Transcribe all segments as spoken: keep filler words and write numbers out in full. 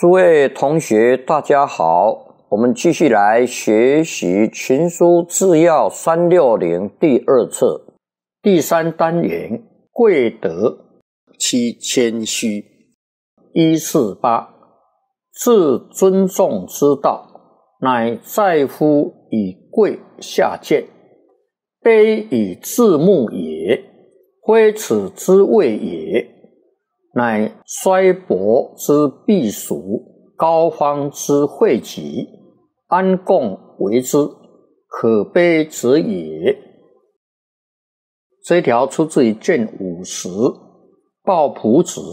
诸位同学大家好，我们继续来学习群书治要三六零第二册第三单元贵德七谦虚。一四八，自尊重之道，乃在乎以贵下贱，卑以自牧也，非此之谓也。乃衰薄之避暑，高方之惠己，安共为之，可悲者也。这一条出自于卷五十抱朴子。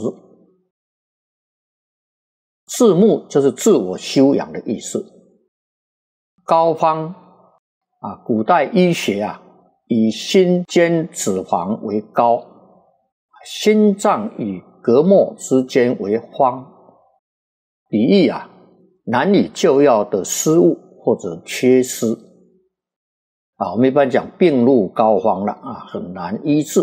自牧就是自我修养的意思。膏方啊，古代医学啊，以心间脂肪为膏，心脏与隔膜之间为方，比喻啊难以救药的失误或者缺失啊，我们一般讲病入膏肓了啊，很难医治。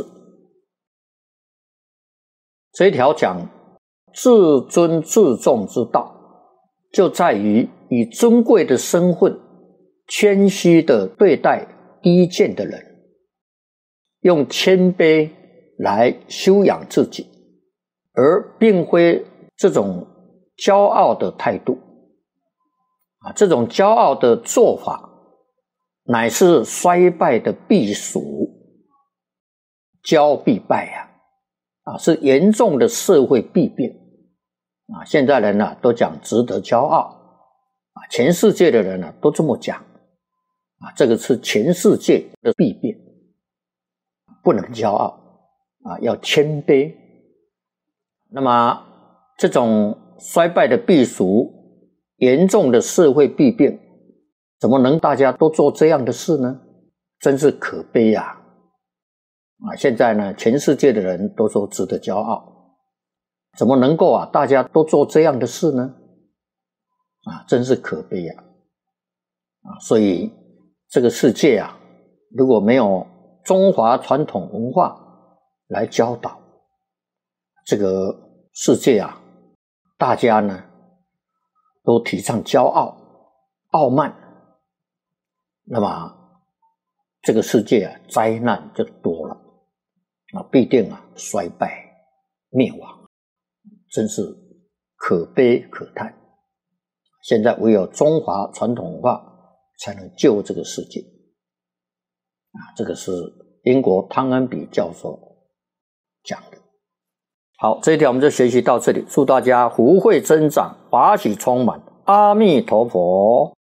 这一条讲自尊自重之道，就在于以尊贵的身份谦虚的对待低贱的人，用谦卑来修养自己，而并非这种骄傲的态度啊，这种骄傲的做法乃是衰败的避暑，骄必败啊，啊是严重的社会弊病啊。现在人啊都讲值得骄傲啊，全世界的人啊都这么讲啊，这个是全世界的弊病，不能骄傲啊，要谦卑。那么这种衰败的避俗，严重的社会弊病，怎么能大家都做这样的事呢？真是可悲啊！啊，现在呢，全世界的人都说值得骄傲，怎么能够啊，大家都做这样的事呢？啊，真是可悲啊！啊，所以这个世界啊，如果没有中华传统文化来教导，这个世界啊，大家呢都提倡骄傲、傲慢，那么这个世界啊，灾难就多了啊，必定啊衰败灭亡，真是可悲可叹。现在唯有中华传统文化才能救这个世界啊，这个是英国汤恩比教授讲的。好，这一条我们就学习到这里，祝大家福慧增长，法喜充满，阿弥陀佛。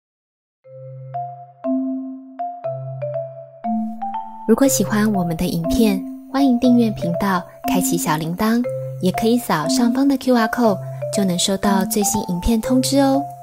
如果喜欢我们的影片，欢迎订阅频道，开启小铃铛，也可以扫上方的 Q R code， 就能收到最新影片通知哦。